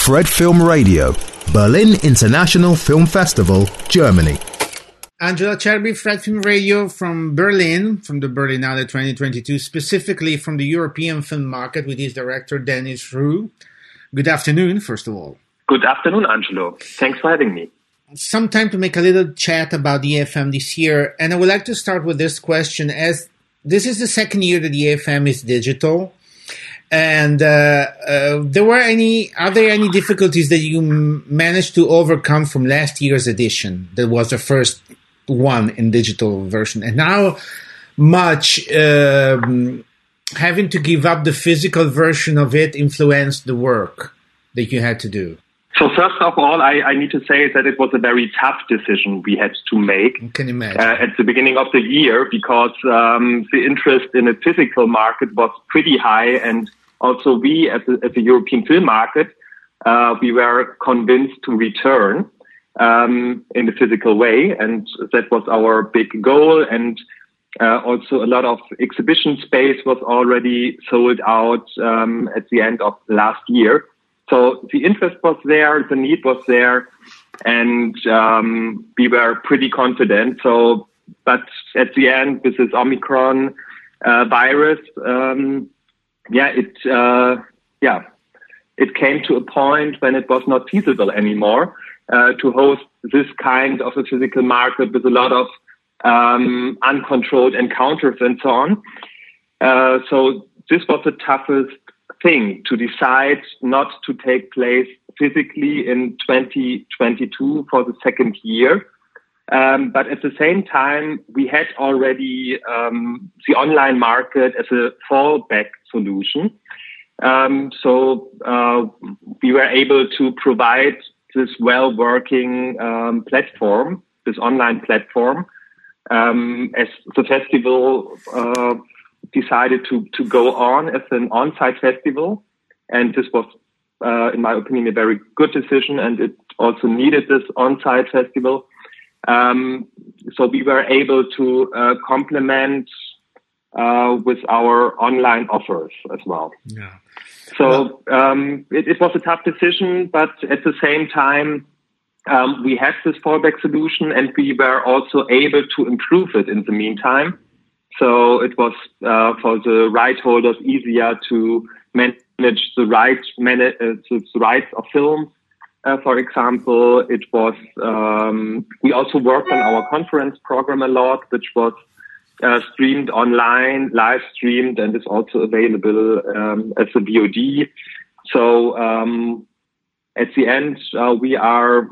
Fred Film Radio, Berlin International Film Festival, Germany. Angela Cherby, Fred Film Radio from Berlin, from the Berlinale 2022, specifically from the European film market with his director Dennis Roux. Good afternoon, first of all. Good afternoon, Angelo. Thanks for having me. Some time to make a little chat about the EFM this year, and I would like to start with this question, as this is the second year that the EFM is digital. And are there any difficulties that you managed to overcome from last year's edition? That was the first one in digital version, and now much having to give up the physical version of it influenced the work that you had to do. So first of all, I need to say that it was a very tough decision we had to make. I can imagine. At the beginning of the year, because the interest in the physical market was pretty high, and also we, as a European film market, we were convinced to return in the physical way, and that was our big goal. And also a lot of exhibition space was already sold out at the end of last year. So the interest was there, the need was there, and we were pretty confident. So, but at the end, with this Omicron virus, it came to a point when it was not feasible anymore to host this kind of a physical market with a lot of uncontrolled encounters and so on. So this was the toughest thing, to decide not to take place physically in 2022 for the second year. But at the same time, we had already the online market as a fallback solution. So we were able to provide this well-working platform, this online platform, as the festival decided to go on as an on-site festival. And this was, in my opinion, a very good decision, and it also needed this on-site festival. So we were able to complement with our online offers as well. Yeah. So it was a tough decision, but at the same time, we had this fallback solution, and we were also able to improve it in the meantime. So it was for the right holders easier to manage the rights of films. For example, it was we also worked on our conference program a lot, which was streamed online, live streamed, and is also available as a VOD. So at the end, we are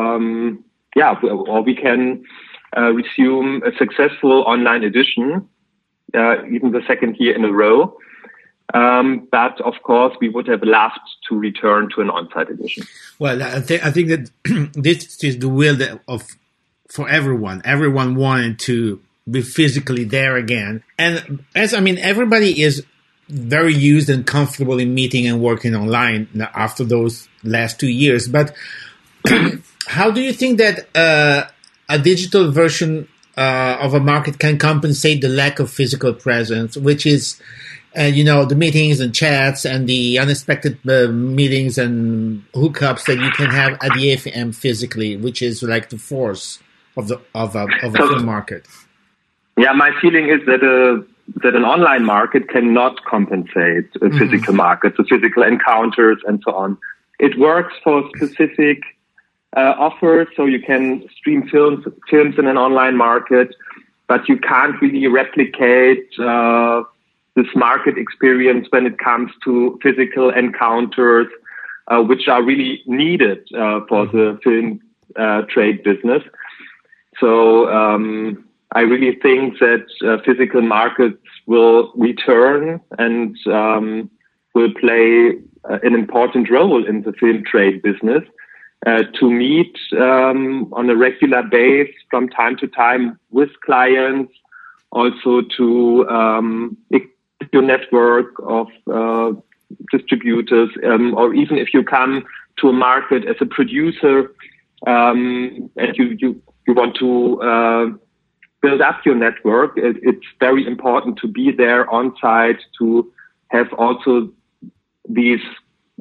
we can resume a successful online edition, even the second year in a row. But of course, we would have loved to return to an on-site edition. Well, I think that this is the will for everyone. Everyone wanted to be physically there again, and everybody is very used and comfortable in meeting and working online after those last 2 years. But how do you think that a digital version of a market can compensate the lack of physical presence, which is, the meetings and chats and the unexpected meetings and hookups that you can have at the EFM physically, which is like the force of a film market? Yeah, my feeling is that an online market cannot compensate a physical market, the physical encounters and so on. It works for specific offers, so you can stream films in an online market, but you can't really replicate this market experience when it comes to physical encounters, which are really needed for the film trade business. So I really think that physical markets will return and will play an important role in the film trade business. To meet on a regular basis from time to time with clients, also to your network of distributors, or even if you come to a market as a producer and you want to build up your network, it's very important to be there on site, to have also these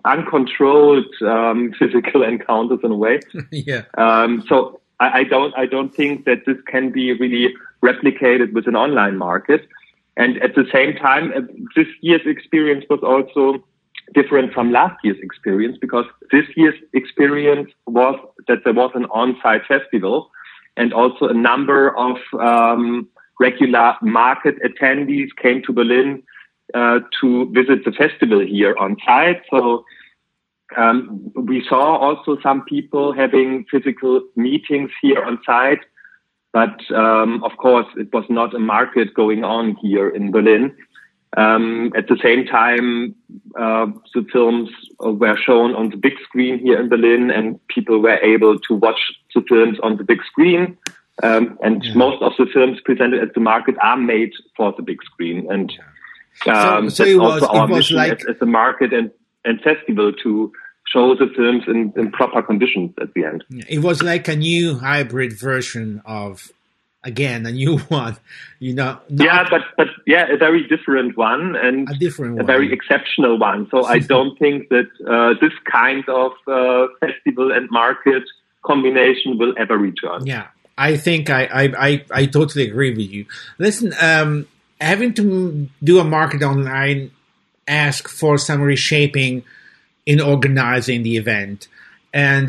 uncontrolled physical encounters in a way. Yeah. So I don't think that this can be really replicated with an online market. And at the same time, this year's experience was also different from last year's experience, because this year's experience was that there was an on-site festival, and also a number of regular market attendees came to Berlin to visit the festival here on site. So we saw also some people having physical meetings here on site, but of course it was not a market going on here in Berlin. At the same time, the films were shown on the big screen here in Berlin, and people were able to watch the films on the big screen. Most of the films presented at the market are made for the big screen. And so it was like as a market and festival to show the films in proper conditions at the end. It was like a new hybrid version of, again, a new one, but a very different one, and a very exceptional one. So I don't think that this kind of festival and market combination will ever return. Yeah, I think I totally agree with you. Listen, having to do a market online ask for some reshaping in organizing the event, and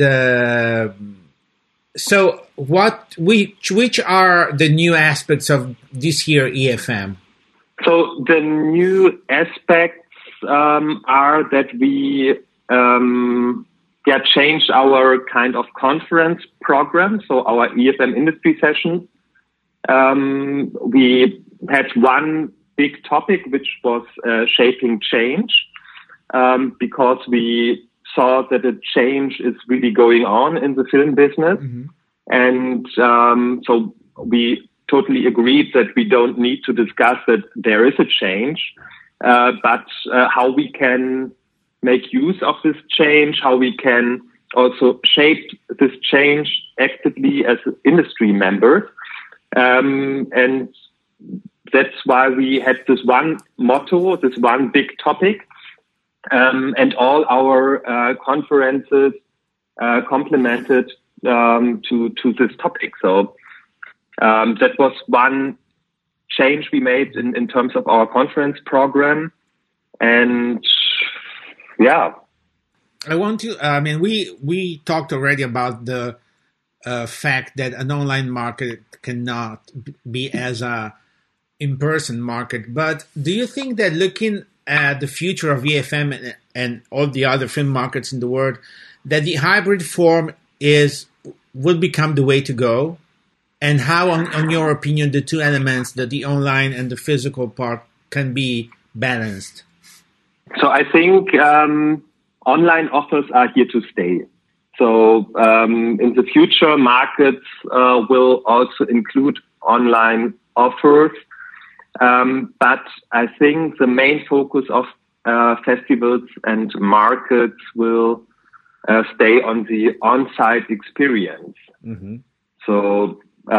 so which are the new aspects of this year EFM? So the new aspects are that we changed our kind of conference program. So our EFM industry sessions, we had one big topic, which was shaping change, because we saw that a change is really going on in the film business. Mm-hmm. And so we totally agreed that we don't need to discuss that there is a change, but how we can make use of this change, how we can also shape this change actively as industry members. And that's why we had this one motto, this one big topic. And all our conferences complemented to this topic. So that was one change we made in terms of our conference program. And yeah. I want to, we talked already about the fact that an online market cannot be as a in-person market. But do you think that looking at the future of EFM and all the other film markets in the world, that the hybrid form would become the way to go? And how, on your opinion, the two elements, the online and the physical part, can be balanced? So I think online offers are here to stay. So in the future, markets will also include online offers. But I think the main focus of festivals and markets will stay on the on-site experience. Mm-hmm. So,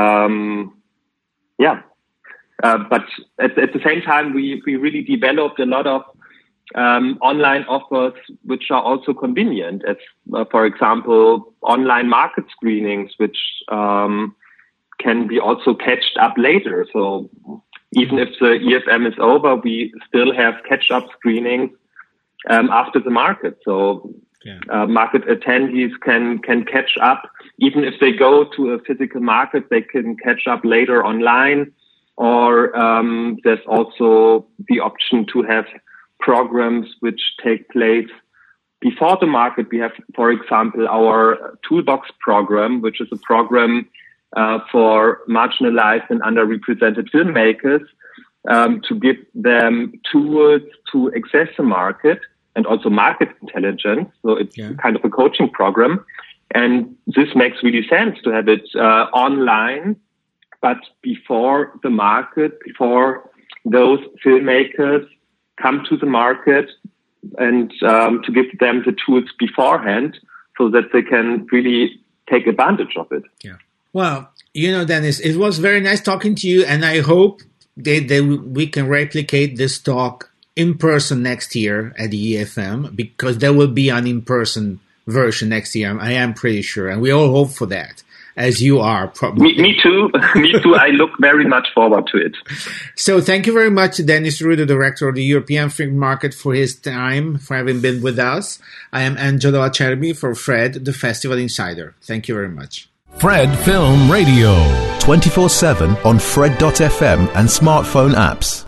but at the same time, we really developed a lot of online offers which are also convenient, as for example, online market screenings, which can be also catched up later. So even if the EFM is over, we still have catch-up screenings after the market. So market attendees can catch up. Even if they go to a physical market, they can catch up later online. Or there's also the option to have programs which take place before the market. We have, for example, our Toolbox program, which is a program for marginalized and underrepresented filmmakers, to give them tools to access the market and also market intelligence. So it's kind of a coaching program. And this makes really sense to have it online, but before the market, before those filmmakers come to the market, and to give them the tools beforehand so that they can really take advantage of it. Yeah. Well, Dennis, it was very nice talking to you, and I hope that we can replicate this talk in person next year at the EFM, because there will be an in-person version next year. I am pretty sure, and we all hope for that, as you are probably. Me too. Me too. I look very much forward to it. So thank you very much, Dennis Roux, the director of the European Film Market, for his time, for having been with us. I am Angelo Acerbi for Fred, the Festival Insider. Thank you very much. Fred Film Radio. 24/7 on Fred.fm and smartphone apps.